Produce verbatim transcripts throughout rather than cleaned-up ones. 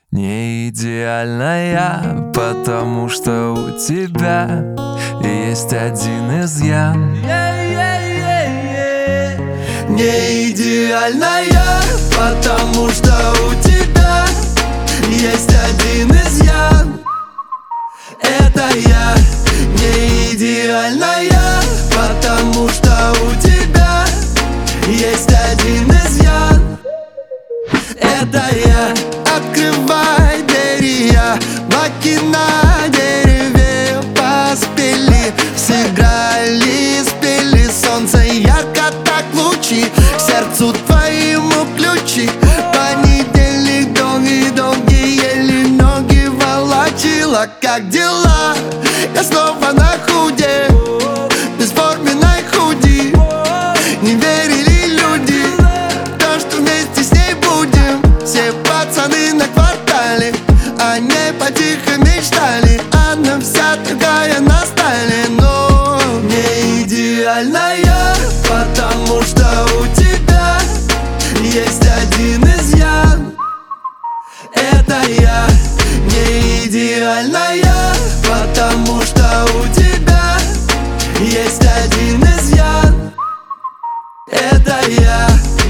Не идеальная, потому что у тебя есть один изъян. Не идеальная, потому что у тебя есть один изъян. Это я. Не идеальная, потому что у тебя есть один изъян. Это я. Открывай двери, я баки на дереве поспели. Сыграли, спели, солнце ярко так лучи. К сердцу твоему ключи. Понедельник долгий-долгий, еле ноги волочила. Как дела? Я снова на худе, бесформенной худи. Не верили люди, то, что вместе с ней будем. Все пацаны на квартале, они потихо мечтали. Она вся такая на стайле, но не идеальная, потому что у тебя есть один изъян. Это я. Не идеальная, потому что у тебя есть один изъян. Это я.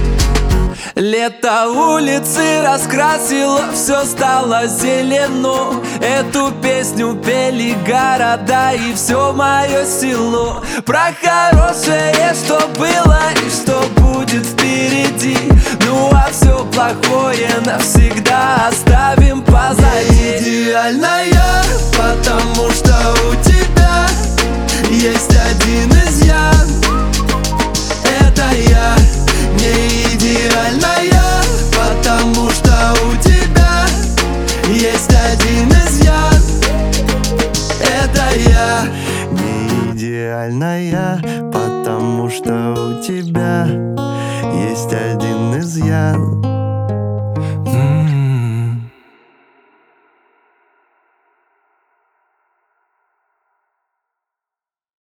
Лето улицы раскрасило, все стало зелено. Эту песню пели города и все мое село. Про хорошее, что было и что будет впереди. Ну а все плохое навсегда оставим позади. Не идеальная, потому что у тебя есть один изъян. Это я. Не идеальная, потому что у тебя есть один изъян. Это я. Не идеальная, потому что у тебя есть один изъян.